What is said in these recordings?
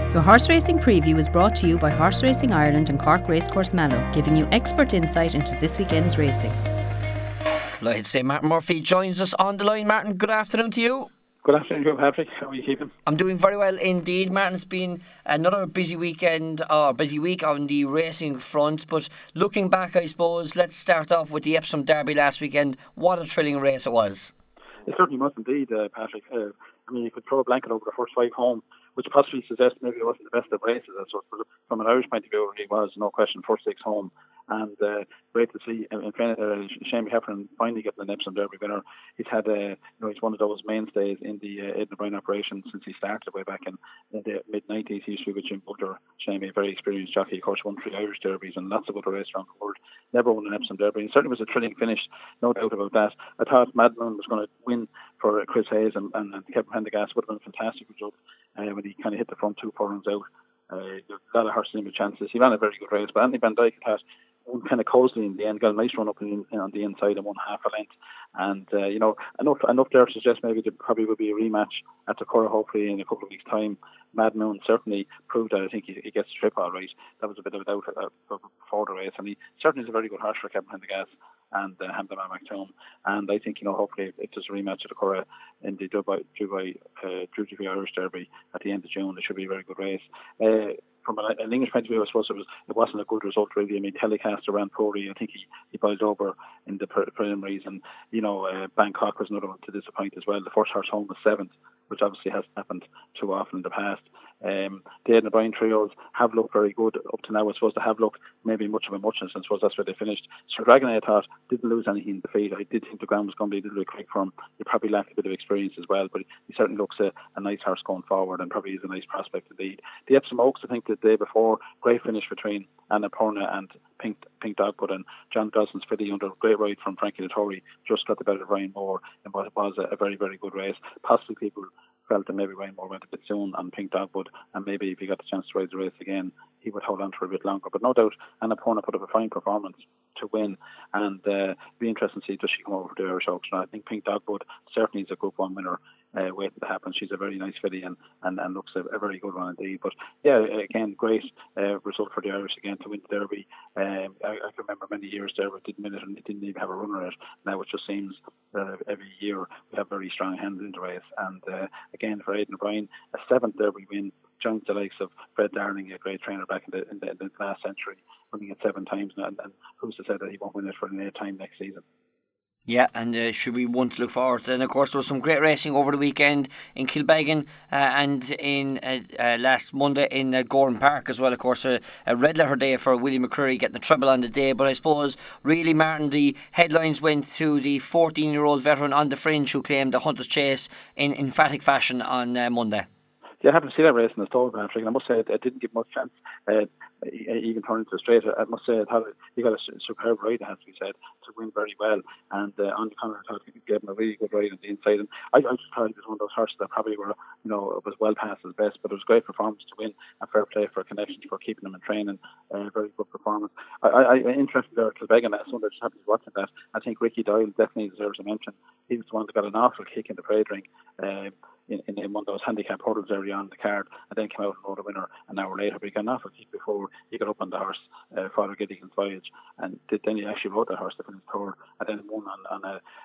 Your horse racing preview is brought to you by Horse Racing Ireland and Cork Racecourse Mallow, giving you expert insight into this weekend's racing. I'd say Martin Murphy joins us on the line. Martin, good afternoon to you. Good afternoon, Patrick. How are you keeping? I'm doing very well indeed, Martin. It's been another busy week on the racing front. But looking back, I suppose, let's start off with the Epsom Derby last weekend. What a thrilling race it was. It certainly was indeed, Patrick. You could throw a blanket over the first 5 home, which possibly suggests maybe it wasn't the best of races. So from an Irish point of view, it was, no question, first 6 home. And great to see, in fairness, Shamie Heffernan finally getting an Epsom Derby winner. He's had, he's one of those mainstays in the Aidan O'Brien operation since he started way back in the mid-90s. He used to be with Jim Butler. Shamie, a very experienced jockey, of course, won 3 Irish Derbies and lots of other races around the world. Never won an Epsom Derby. And certainly was a thrilling finish, no doubt about that. I thought Mad Moon was going to win for Chris Hayes and Kevin Prendergast. Would have been a fantastic result when he kind of hit the front 2 furlongs out. A lot of horses in with chances. He ran a very good race, but Anthony Van Dyke had won kind of cozily in the end, got a nice run up on the inside and won half a length. And, enough there to suggest maybe there probably will be a rematch at the Curragh hopefully in a couple of weeks' time. Mad Moon certainly proved that I think he gets the trip all right. That was a bit of a doubt before the race. And he certainly is a very good horse for Kevin Prendergast and Hampton McTome. And I think, hopefully if there's a rematch at the Curragh in the Drewry Irish Derby at the end of June, it should be a very good race. From an English point of view, I suppose it wasn't a good result really. Telecaster ran poorly. I think he boiled over in the preliminaries, and Bangkok was another one to disappoint as well. The first horse home was 7th, which obviously hasn't happened too often in the past. The Aidan O'Brien trios have looked very good up to now. I suppose they have looked maybe much of a muchness, and I suppose that's where they finished. Sir Dragon, I thought, didn't lose anything in defeat. I did think the ground was going to be a little bit quick for him. He probably lacked a bit of experience as well, but he certainly looks a nice horse going forward and probably is a nice prospect indeed. The Epsom Oaks, I think the day before, great finish between Annapurna and Pink Dogwood, and John Gosling's filly under a great ride from Frankie Dettori just got the better of Ryan Moore in what was a very, very good race. Possibly people felt that maybe Ryan Moore went a bit soon on Pink Dogwood, and maybe if he got the chance to ride the race again, he would hold on for a bit longer. But no doubt, Annapurna put up a fine performance to win, and be interesting to see does she come over to the Irish Oaks. And I think Pink Dogwood certainly is a Group 1 winner waiting to happen. She's a very nice filly and looks a very good one indeed. But yeah, again, great result for the Irish again to win the Derby. I can remember many years there we didn't win it and it didn't even have a runner in it. Now it just seems every year we have very strong hands in the race. And again, for Aidan O'Brien, a 7th Derby win, joins the likes of Fred Darling, a great trainer back in the last century, winning it 7 times, and who's to say that he won't win it for an 8th time next season. Yeah, and should be one to look forward to. And of course there was some great racing over the weekend in Kilbeggan and in last Monday in Gowran Park as well. Of course a red letter day for Willie McCreary getting the treble on the day. But I suppose really, Martin, the headlines went to the 14-year-old veteran on the fringe who claimed the Hunter's Chase in emphatic fashion on Monday. Yeah, I happened to see that race in the stall, Patrick, and I must say it didn't give much chance, even turning to the straight. I must say he got a superb ride, it has to be said, to win very well. And on the corner, I thought he gave him a really good ride on the inside. And I just thought he was one of those horses that probably were, was well past his best, but it was a great performance to win, and fair play for Connections for keeping him in training. Very good performance. I'm interested there to Kilbeggan that Sunday, just happy watching that. I think Ricky Doyle definitely deserves a mention. He was the one that got an awful kick in the parade ring. In one of those handicap hurdles early on the card, and then came out and rode a winner an hour later. But he got an awful kick before he got up on the horse, Father Gideon's Voyage, and then he actually rode that horse to finish tour, and then won on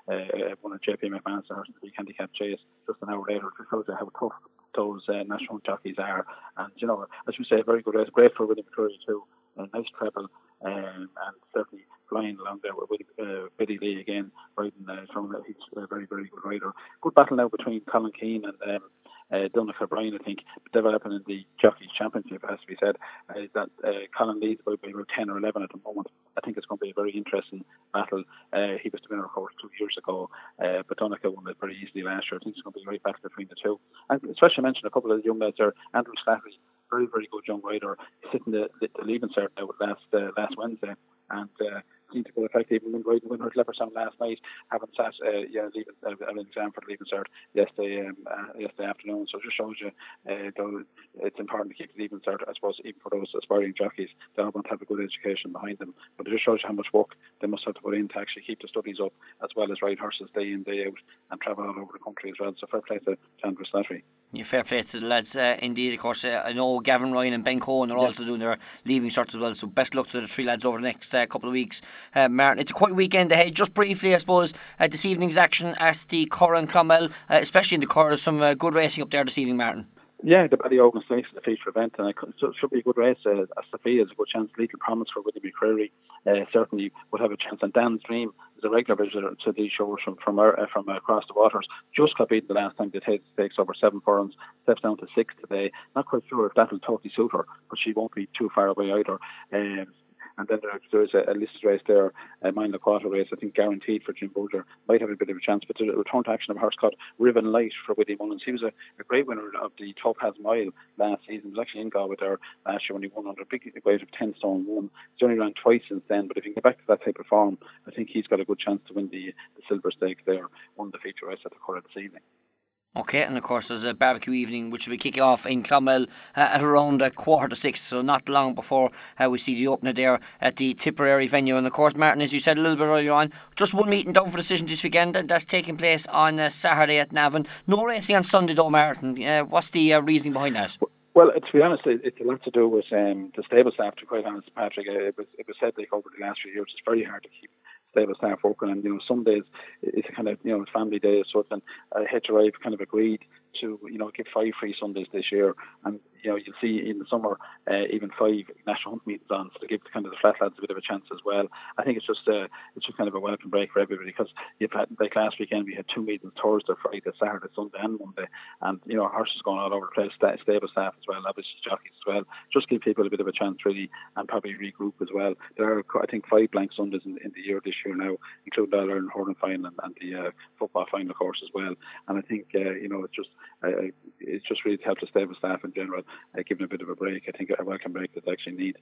a JP McMahon's horse in the big handicap chase just an hour later. It shows you how tough those national jockeys are. And as you say, a very good race, great for Willie McCreary too. A nice treble, and certainly flying along there with Biddy Lee again, riding he's a very, very good rider. Good battle now between Colin Keane and Donald O'Brien, I think, developing in the Jockeys Championship, it has to be said. That Colin leads by about 10 or 11 at the moment. I think it's going to be a very interesting battle. He was the winner, of course, 2 years ago, but Donica won it very easily last year. I think it's going to be a great battle between the two. And especially mention a couple of the young lads there. Andrew Slattery, very, very good young rider. He's sitting the leaving cert now last Wednesday, and seemed to go effective. Even when winner at Leopardstown last night, having sat leaving an exam for the leaving cert yesterday afternoon. So it just shows you though it's important to keep the leaving cert, I suppose, even for those aspiring jockeys. They all want to have a good education behind them, but it just shows you how much work they must have to put in to actually keep the studies up, as well as ride horses day in, day out, and travel all over the country as well. So fair play to Chandler Slattery. Yeah, fair play to the lads. Indeed, of course, I know Gavin Ryan and Ben Cohen are also doing their leaving cert as well. So best luck to the three lads over the next couple of weeks. Martin, it's a quiet weekend ahead. Just briefly, I suppose, this evening's action at the Curragh and Clonmel, especially in the Curragh, some good racing up there this evening, Martin. Yeah, the Ballyogan Stakes is the feature event, and it should be a good race. Sophia has a good chance. Lethal Promise for William McCreary certainly would have a chance. And Dan's Dream is a regular visitor to these shows from across the waters. Just got beaten the last time they take the stakes over 7 furlongs. Steps down to 6 today. Not quite sure if that'll totally suit her, but she won't be too far away either. And then there's a listed race there, a Mile Quarter race, I think guaranteed for Jim Bolger. Might have a bit of a chance, but there's a return to action of a horse called Riven Light for Willie Mullins. He was a great winner of the Topaz Mile last season. He was actually in Galway there last year when he won under a big weight of 10 stone 1. He's only ran twice since then, but if he can get back to that type of form, I think he's got a good chance to win the Silver Stakes there, won the feature race at the Curragh this evening. Okay, and of course there's a barbecue evening which will be kicking off in Clonmel at around 6:15, so not long before we see the opener there at the Tipperary venue. And of course, Martin, as you said a little bit earlier on, just one meeting down for decision this weekend, and that's taking place on Saturday at Navan. No racing on Sunday though, Martin. What's the reasoning behind that? Well, to be honest, it's a lot to do with the stable staff, to be quite honest, Patrick. It was said like over the last few years, it's very hard to keep stable staff working, and some days it's a kind of family day or something. HRI have kind of agreed to give 5 free Sundays this year, and you'll see in the summer even 5 national hunt meetings on, so to give kind of the flat lads a bit of a chance as well. I think it's just kind of a welcome break for everybody, because like last weekend we had 2 meetings, Thursday, Friday, Saturday, Sunday and Monday, and horses going all over the place, stable staff as well, obviously jockeys as well, just give people a bit of a chance really, and probably regroup as well. There are I think 5 blank Sundays in the year this year now, including the All-Ireland hurling final and the football final of course as well. And I think it's just really to help the stable staff in general, giving a bit of a break. I think a welcome break that they actually need.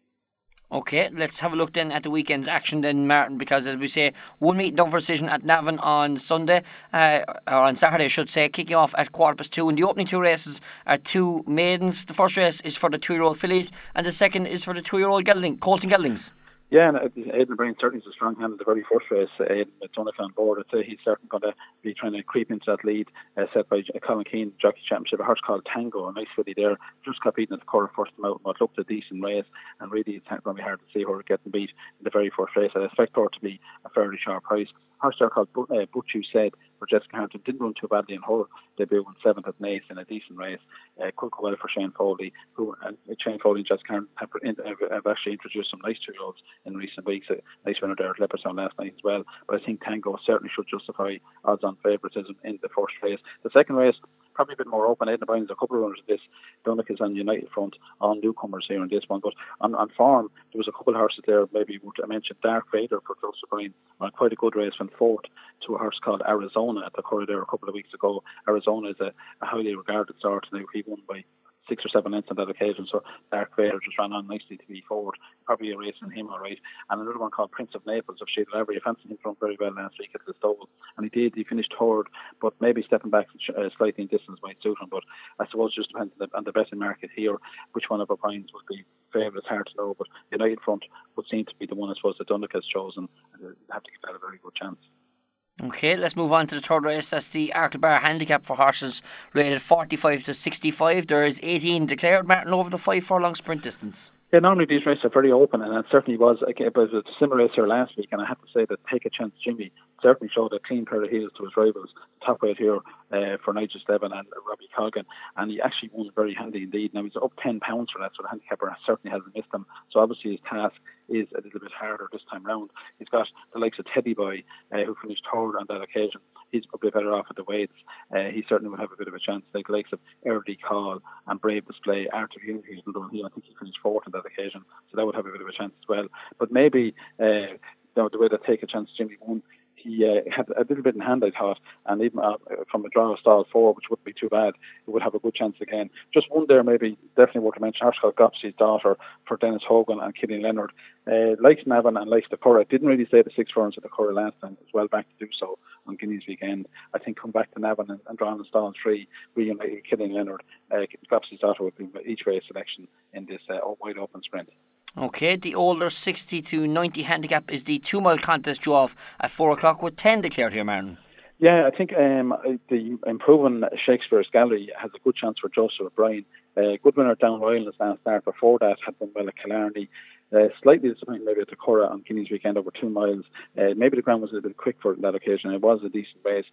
Okay, let's have a look then at the weekend's action then, Martin, because as we say, one meeting down for decision at Navan on Sunday, or on Saturday I should say, kicking off at 2:15, and the opening 2 races are 2 maidens. The first race is for the 2-year-old fillies, and the second is for the 2-year-old Colton Geldings. Yeah, and Aidan O'Brien certainly is a strong hand in the very first race. Aidan with Donegal on board, I'd say he's certainly going to be trying to creep into that lead set by Colin Keane Jockey Championship. A horse called Tango, a nice filly there, just got beaten at the Curragh first time out in what looked a decent race, and really it's going to be hard to see her getting beat in the very first race. I expect her to be a fairly sharp price. Horse there called Butchu Said for Jessica Harrington didn't run too badly in her debut in 7th at Naas in a decent race. Could go well for Shane Foley, Shane Foley and Jessica Harrington have actually introduced some nice 2-year-olds in recent weeks. A nice winner there at Leopardstown last night as well. But I think Tango certainly should justify odds-on favouritism in the first race. The second race, probably a bit more open. Aidan O'Brien's a couple of runners of this. Donegal's on United front, all newcomers here in this one. But on form, there was a couple of horses there. Maybe I mentioned Dark Vader for Joseph O'Brien on quite a good race, went 4th to a horse called Arizona at the Curragh there a couple of weeks ago. Arizona is a highly regarded sort, and he won by 6 or 7 lengths on that occasion, so Dark Vader just ran on nicely to be forward. Probably a race in him all right. And another one called Prince of Naples of Sheila Lavery. I fancied him from very well last week at the Stowell, and he finished 3rd, but maybe stepping back slightly in distance might suit him. But I suppose it just depends on the betting market here, which one of O'Brien's would be favourite. It's hard to know, but United front would seem to be the one I suppose that Donegal has chosen, and they have to give that a very good chance. Okay, let's move on to the third race. That's the Arklebar Handicap for horses rated 45 to 65. There is 18 declared, Martin, over the 5 furlong sprint distance. Yeah, normally these races are very open, and it certainly was. But it was a similar race here last week, and I have to say that Take a Chance Jimmy certainly showed a clean pair of heels to his rivals. Top weight here for Nigel Steven and Robbie Coggan, and he actually won very handy indeed. Now he's up £10 for that, so the handicapper certainly hasn't missed him. So obviously his task is a little bit harder this time round. He's got the likes of Teddy Boy, who finished 3rd on that occasion. He's probably better off at the weights. He certainly would have a bit of a chance. Like the likes of Early Call and Brave Display, Arthur Hughes, I think he finished 4th on that occasion, so that would have a bit of a chance as well. But maybe the way that Take a Chance Jimmy won, he had a little bit in hand, I thought, and even from a draw of stall 4, which wouldn't be too bad, he would have a good chance again. Just one there, maybe definitely worth to mention, Arshile Gopsey's daughter for Dennis Hogan and Killian Leonard. Likes Navan and likes the Curragh. Didn't really say the 6 furlongs at the Curragh last time. Was well back to do so on Guineas weekend. I think come back to Navan and draw in stall 3, reunited Killian Leonard. Gopsey's daughter would be each way selection in this wide open sprint. Okay, the older 60 to 90 handicap is the 2 mile contest due off at 4 o'clock with 10 declared here, Martin. Yeah, I think the improving Shakespeare's Gallery has a good chance for Joseph O'Brien. Good winner down Royal in his last start. Before that, had been well at Killarney. Slightly disappointing maybe at the Curragh on Guineas weekend over 2 miles. Maybe the ground was a little bit quick for that occasion. It was a decent race.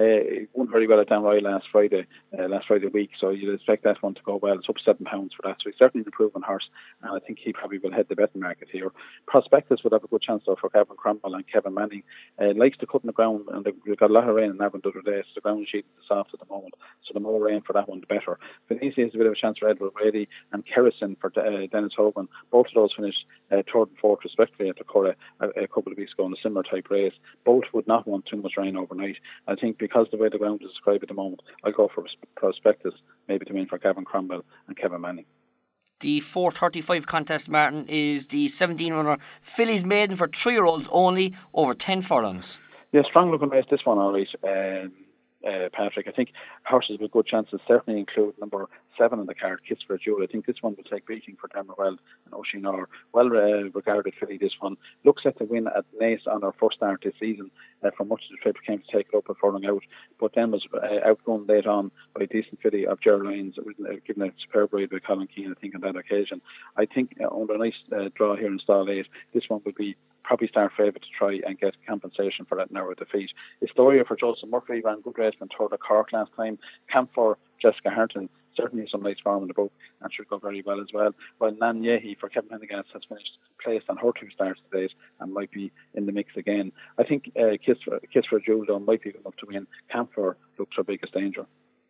It won very well at Down Royal last Friday week, so you'd expect that one to go well. It's up £7 for that, so he's certainly an improving horse, and I think he probably will head the betting market here. Prospectus would have a good chance though for Kevin Cromwell and Kevin Manning. Likes to cut in the ground, and they've got a lot of rain in Navan the other day, so the ground sheet is soft at the moment, so the more rain for that one the better. Venezia is a bit of a chance for Edward Brady, and Kerrison for Dennis Hogan. Both of those finished 3rd and 4th respectively at the Curragh a couple of weeks ago in a similar type race. Both would not want too much rain overnight. I think because the way the ground is described at the moment, I'll go for Prospectus, maybe to win for Kevin Cromwell and Kevin Manning. The 4:35 contest, Martin, is the 17 runner Filly's Maiden for 3-year-olds only over 10 furlongs. Yeah, strong looking race this one, all right. Patrick, I think horses with good chances certainly include number 7 on the card, Kiss for a Jewel. I think this one will take beating for Demerwell and Oisín. Well regarded filly, this one. Looks set to win at Naas on her first start this season. For much of the trip came to take it up and furlong out, but then was outgunned late on by a decent filly of Gerald Lyons, given a superb ride by Colin Keane, I think, on that occasion. I think under a nice draw here in stall 8, this one would be probably start favourite to try and get compensation for that narrow defeat. Historia for Joseph Murphy ran good race when Tour de Cork last time. Camp for Jessica Harton, certainly some nice form in the book and should go very well as well. While Nan Yehi for Kevin Pendergast has finished placed on her 2 starts to date and might be in the mix again. I think Kiss for a Jewel though might be good enough to win. Camp for looks her biggest danger.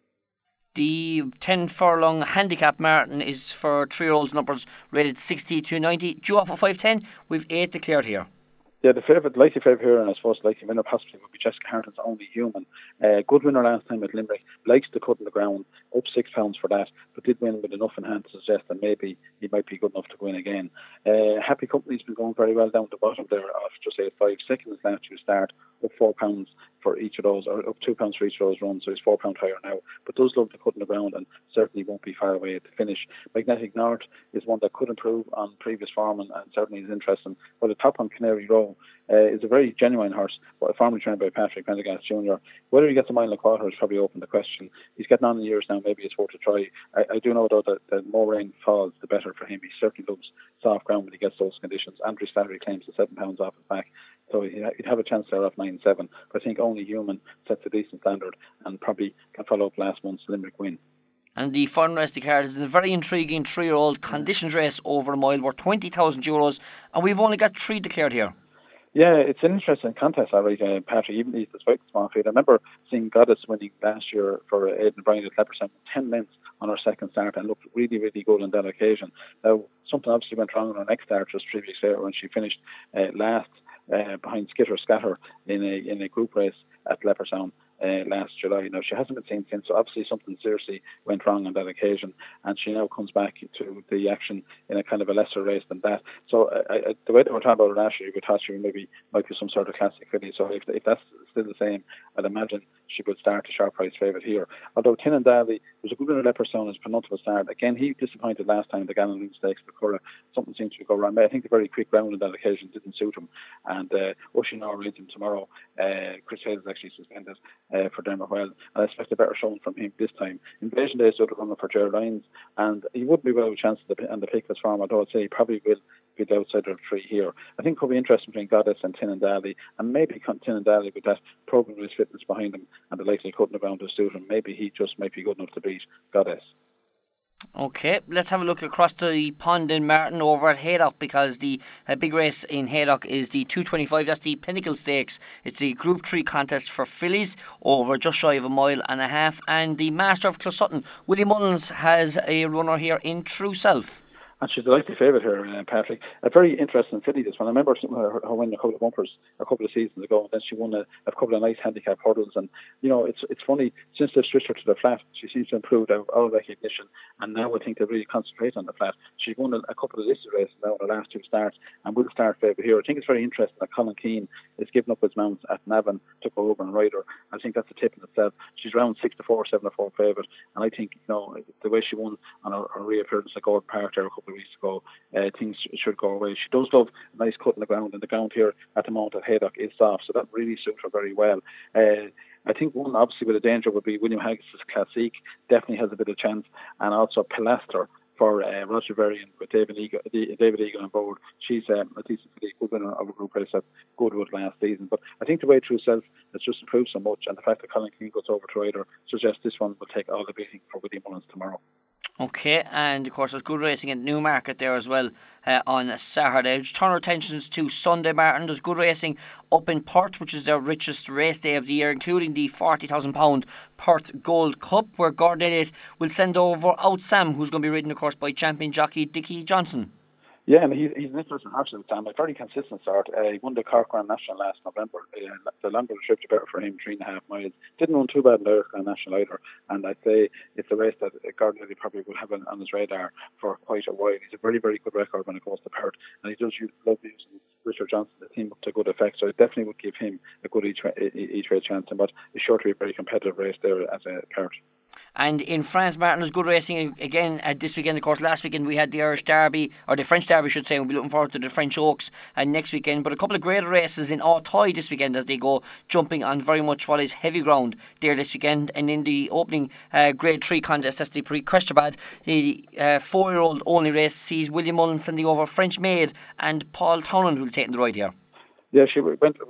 The 10 furlong handicap, Martin, is for 3-year-olds numbers rated 60 to 90. Due off at 5:10, we've 8 declared here. Yeah, the likely favourite here, and I suppose the likely winner possibly would be Jessica Harton's Only Human. Good winner last time at Limerick, likes to cut in the ground, up £6 for that, but did win with enough in hand to suggest that maybe he might be good enough to win again. Happy Company's been going very well down the bottom there of just 8-5 seconds last year's start, up £4 for each of those, or up £2 for each of those runs, so he's £4 higher now, but does love to cut in the ground and certainly won't be far away at the finish. Magnetic North is one that could improve on previous form and certainly is interesting, but the top on Canary Row is a very genuine horse, but formerly trained by Patrick Pendergast Jr. Whether he gets a mile and a quarter is probably open to question. He's getting on in years now, maybe it's worth a try. I do know though that the more rain falls, the better for him. He certainly loves soft ground when he gets those conditions. Andrew Slattery claims the £7 off his back, so he'd have a chance there off 9-7. But I think Only Human sets a decent standard and probably can follow up last month's Limerick win. And the final rest of the card is a very intriguing 3-year-old conditions race over a mile worth €20,000, and we've only got 3 declared here. Yeah, it's an interesting contest, all right, Patrick, even despite the small field. I remember seeing Goddess winning last year for Aidan Bryan at Leopardstown 10 lengths on her second start and looked really, really good on that occasion. Now, something obviously went wrong on her next start just 3 weeks later when she finished last behind Skitter Scatter in a group race at Leopardstown last July. Now, she hasn't been seen since, so obviously something seriously went wrong on that occasion, and she now comes back to the action in a kind of a lesser race than that. So the way that we're talking about her last year, we thought she might be some sort of classic filly. So if that's still the same, I'd imagine she would start a sharp price favourite here. Although Tinan Daly was a good winner at Leopardstown as penultimate start. Again, he disappointed last time, the Gallon Stakes for Curragh. Something seemed to go wrong. I think the very quick round on that occasion didn't suit him. And Oisín rides him tomorrow. Chris Hale is actually suspended for Demerwell, and I expect a better showing from him this time. Invasion Day is the other runner for Gerald Lyons, and he would be well with a chance on the Pickless farm, although I'd say he probably will be the outsider of 3 here. I think it could be interesting between Goddess and Tinan Daly, and maybe Tinan Daly with that program race fitness behind him and the likely cutting around to suit him. Maybe he just might be good enough to beat Goddess. Okay, let's have a look across the pond in Martin over at Haydock, because the big race in Haydock is the 225. That's the Pinnacle Stakes. It's the Group 3 contest for fillies over just shy of a mile and a half, and the Master of Clossutton, Willie Mullins, has a runner here in True Self. And she's a likely favourite here, Patrick. A very interesting filly, this one. I remember her winning a couple of bumpers a couple of seasons ago, and then she won a couple of nice handicap hurdles. And, it's funny, since they've switched her to the flat, she seems to improve our recognition, and now I think they really concentrate on the flat. She's won a couple of listed races now in the last 2 starts, and will start favourite here. I think it's very interesting that Colin Keane is giving up his mounts at Navan to go over and ride her. I think that's a tip in itself. She's around 6-4, 7-4 favourite, and I think, the way she won on her reappearance at Gordon Park there a couple of weeks ago, things should go away. She does love a nice cut in the ground, and the ground here at the moment at Haydock is soft, so that really suits her very well. I think one, obviously, with a danger would be William Haggis's Classique. Definitely has a bit of chance, and also Pilaster for Roger Varian with David Eagle on board. She's a decent good winner of a group race at Goodwood last season. But I think the way through itself has just improved so much, and the fact that Colin Keane goes over to rider suggests this one will take all the beating for William Mullins tomorrow. Okay, and of course there's good racing at Newmarket there as well on Saturday. Just turn our attentions to Sunday, Martin. There's good racing up in Perth, which is their richest race day of the year, including the £40,000 Perth Gold Cup, where Gordon Elliott will send over Out Sam, who's going to be ridden, of course, by champion jockey Dickie Johnson. Yeah, and he's an interesting horse at the time, a very consistent start. He won the Cork Grand National last November. The longer the trip, the better for him, 3.5 miles. Didn't run too bad in the Irish Grand National either, and I'd say it's a race that Gordon Elliott probably will have on his radar for quite a while. He's a very, very good record when it goes to Perth, and he does love using Richard Johnson, the team, up to good effect, so it definitely would give him a good each-way chance, but it's sure to be a very competitive race there at Perth. And in France, Martin, there's good racing again this weekend. Of course, last weekend we had the Irish Derby, or the French Derby, I should say. We'll be looking forward to the French Oaks next weekend. But a couple of great races in Auteuil this weekend as they go jumping on very much what is heavy ground there this weekend. And in the opening Grade 3 contest, that's the Prix Questrabad, the 4-year-old only race sees William Mullins sending over French Maid and Paul Townend, who will take the ride here. Yeah, she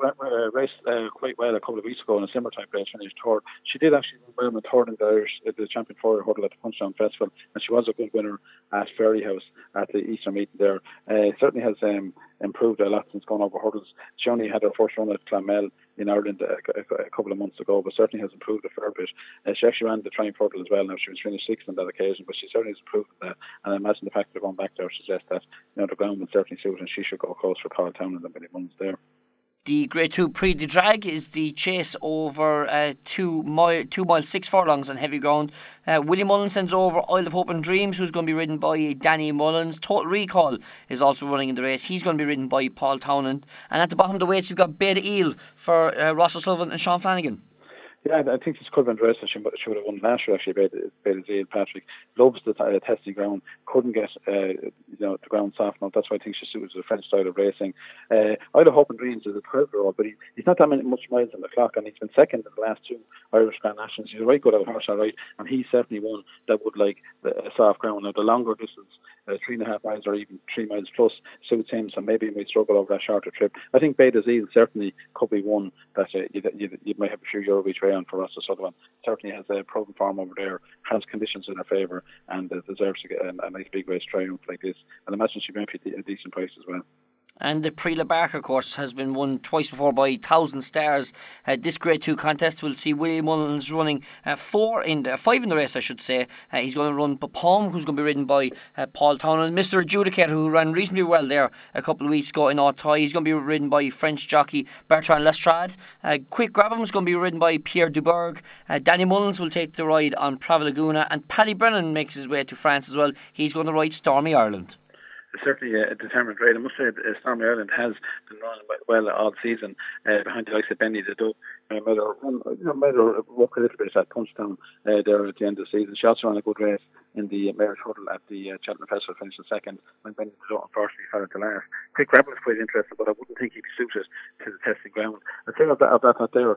raced quite well a couple of weeks ago in a similar type race, finished third. She did actually win the third in the Champion 4 hurdle at the Punchestown Festival, and she was a good winner at Ferryhouse at the Easter meeting there. Certainly has improved a lot since going over hurdles. She only had her first run at Clonmel in Ireland a couple of months ago, but certainly has improved a fair bit. She actually ran the Triumph Hurdle as well. Now she was finished 6th on that occasion, but she certainly has improved that. And I imagine the fact that going back there suggests that the ground would certainly suit, and she should go close for Paul Townend and William Mullins there. The Grade 2 Prix de Drag is the chase over 2 miles 6 furlongs on heavy ground. William Mullins sends over Isle of Hope and Dreams, who's going to be ridden by Danny Mullins. Total Recall is also running in the race. He's going to be ridden by Paul Townend. And at the bottom of the weights, you've got Beta Eel for Ross O'Sullivan and Sean Flanagan. Yeah, I think this could have been a race that she would have won last year, actually, Beta Eel. Patrick loves the testing ground, couldn't get the ground soft enough. That's why I think she suits the French style of racing. Isle of Hope and Dreams is a 12-year-old, but he's not that much miles on the clock, and he's been second in the last 2 Irish Grand Nationals. He's a very good horse, all right, and he's certainly one that would like a soft ground. Now, the longer distance, 3.5 miles or even 3 miles plus, suits him, so maybe he might struggle over that shorter trip. I think Beta Eel certainly could be one that you might have a few euro each way on for Ross O'Sullivan. Certainly has a proven form over there, has conditions in her favour, and deserves to get a nice big race triumph like this. And I imagine she might be a decent price as well. And the Prix Le Barque, of course, has been won twice before by 1,000 Stars. This Grade 2 contest will see William Mullins running 5 in the race, I should say. He's going to run Papom, who's going to be ridden by Paul Townend. Mr. Adjudicator, who ran reasonably well there a couple of weeks ago in Auteuil, he's going to be ridden by French jockey Bertrand Lestrade. Quick Grabham is going to be ridden by Pierre Duberg. Danny Mullins will take the ride on Prava Laguna, and Paddy Brennan makes his way to France as well. He's going to ride Stormy Ireland. Certainly a determined ride. I must say Stormy Ireland has been running well all season behind the likes of Benny the Duck. Made her work a little bit at Punchestown there at the end of the season. She also ran a good race in the Mayor's Hurdle at the Cheltenham Festival, finishing second when Benny the Duck unfortunately fell at the last. Quick Grabham is quite interesting, but I wouldn't think he'd be suited to the testing ground. The thing of that there,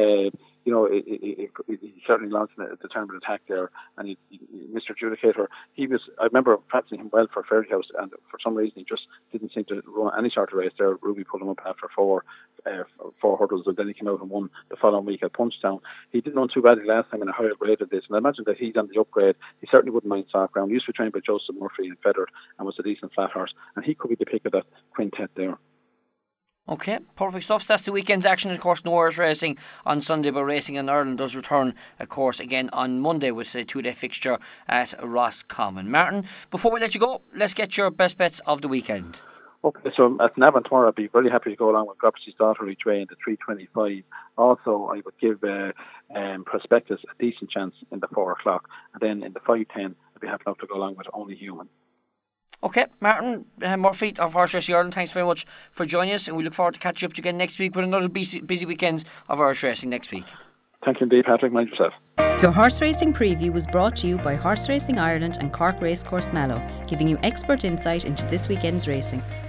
he certainly launched a determined attack there, and Mr. Adjudicator, I remember fancying him well for Ferryhouse, and for some reason he just didn't seem to run any sort of race there. Ruby pulled him up after four hurdles, and then he came out and won the following week at Punchestown. He didn't run too badly last time in a higher grade of this, and I imagine that he's on the upgrade. He certainly wouldn't mind soft ground. He used to be trained by Joseph Murphy in Feathered and was a decent flat horse, and he could be the pick of that quintet there. Okay, perfect stuff. So that's the weekend's action. Of course, no Irish racing on Sunday, but Racing in Ireland does return, of course, again on Monday with a 2-day fixture at Roscommon. Martin, before we let you go, let's get your best bets of the weekend. Okay, so at Navan tomorrow, I'd be very happy to go along with Gropsy's Daughter each way in the 3:25. Also, I would give Prospectus a decent chance in the 4 o'clock. And then in the 5:10, I'd be happy enough to go along with Only Human. Okay, Martin Murphy of Horse Racing Ireland, thanks very much for joining us, and we look forward to catching up to you again next week with another busy weekends of Irish racing next week. Thank you indeed, Patrick. Mind yourself. Your horse racing preview was brought to you by Horse Racing Ireland and Cork Racecourse Mallow, giving you expert insight into this weekend's racing.